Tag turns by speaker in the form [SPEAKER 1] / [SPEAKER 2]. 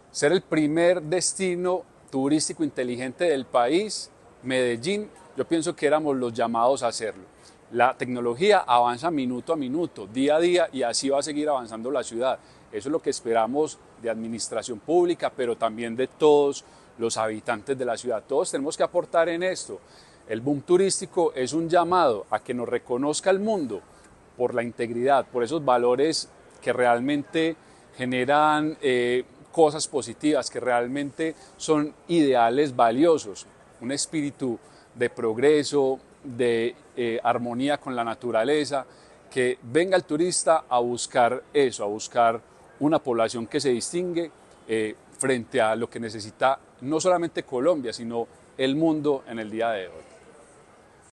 [SPEAKER 1] ser el primer destino turístico inteligente del país, Medellín, yo pienso que éramos los llamados a hacerlo. La tecnología avanza minuto a minuto, día a día, y así va a seguir avanzando la ciudad. Eso es lo que esperamos de administración pública, pero también de todos los habitantes de la ciudad. Todos tenemos que aportar en esto. El boom turístico es un llamado a que nos reconozca el mundo por la integridad, por esos valores que realmente generan cosas positivas, que realmente son ideales valiosos, un espíritu de progreso, de armonía con la naturaleza, que venga el turista a buscar eso, a buscar una población que se distingue frente a lo que necesita no solamente Colombia, sino el mundo en el día de hoy.